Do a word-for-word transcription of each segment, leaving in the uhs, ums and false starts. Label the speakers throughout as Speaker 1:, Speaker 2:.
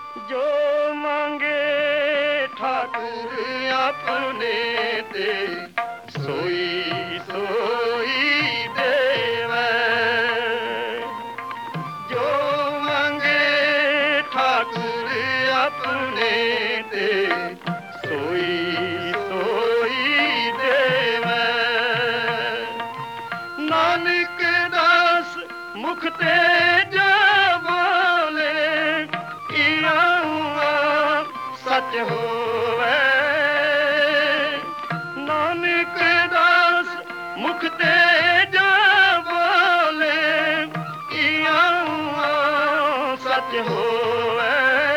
Speaker 1: जो मांगे ठाकुर अपने ते सोई सोई देवे। जो मांगे ठाकुर अपने ते सोई सोई देवे। नानक दास मुख ते सच होवे। नानक दास मुख ते जा बोले इयां सच होवे।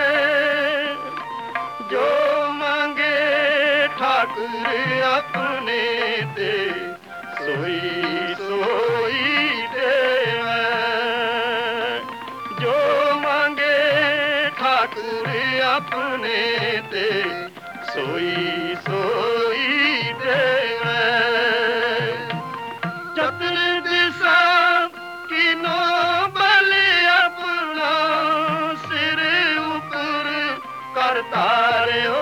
Speaker 1: जो मांगे ठाकुर अपने ते सोई सोई देवे। जो मांगे ठाकुर अपने ते सोई सोई देवे। चतुर दिशा किनो बल अपना सिर ऊपर कर तारियो।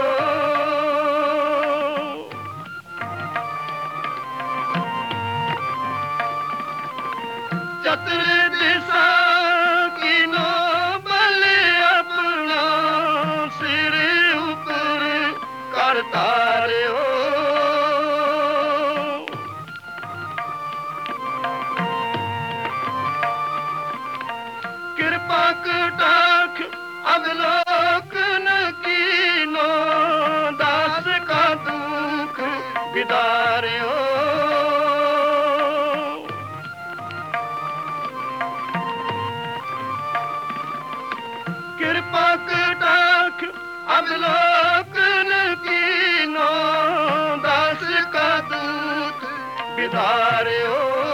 Speaker 1: चतुर दिशा किनो बल अपना सिर ऊपर कर तारियो। कृपा कटाक्ष अवलोकन कीनो दास का दुख बिदारियो। कृपा कटाक्ष अवलोकन कीनो दास का दुख बिदारियो।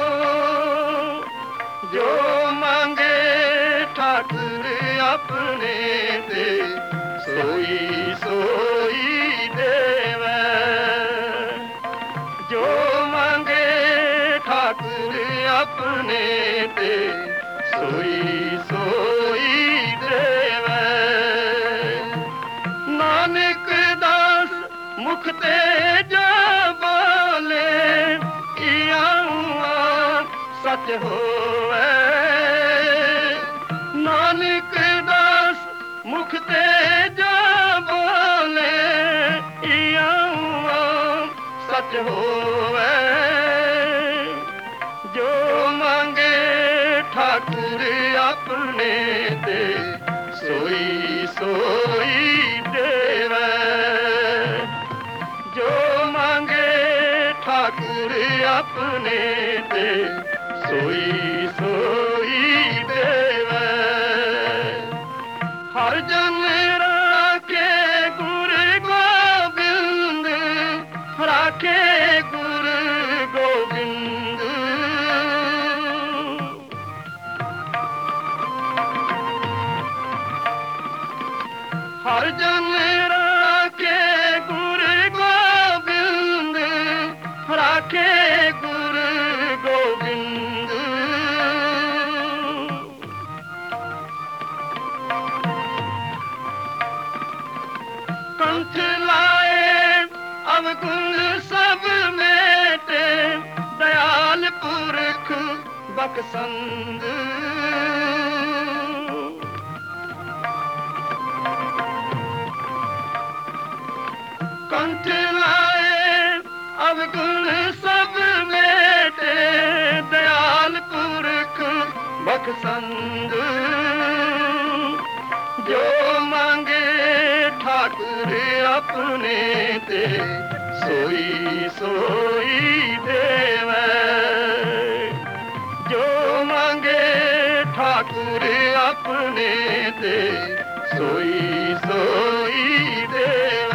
Speaker 1: जो मांगे ठाकुर अपने ते सोई सोई देवे। जो मांगे ठाकुर अपने ते सोई सोई देवे। नानक दास मुख ते जा बोले इयां सच होवे। नानक दास मुख ते जा बोले इयां सच होवे। जो मांगे ठाकुर अपने ते सोई सोई देवे। जो मांगे ठाकुर अपने ते सोई सोई देवे। हर जन राखे गुर गोबिंद राखे गुर गोबिंद। हर जन राखे गुर गोबिंद राखे गुर गोबिंद। कंठ लाए अवगुण सब मेटे दयाल पुरख बख्शंद। कंठ लाए अवगुण सब मेटे दयाल पुरख बख्शंद। जो मांगे ठाकुर अपने ते सोई सोई देवे। जो मांगे ठाकुर अपने ते सोई सोई देवे।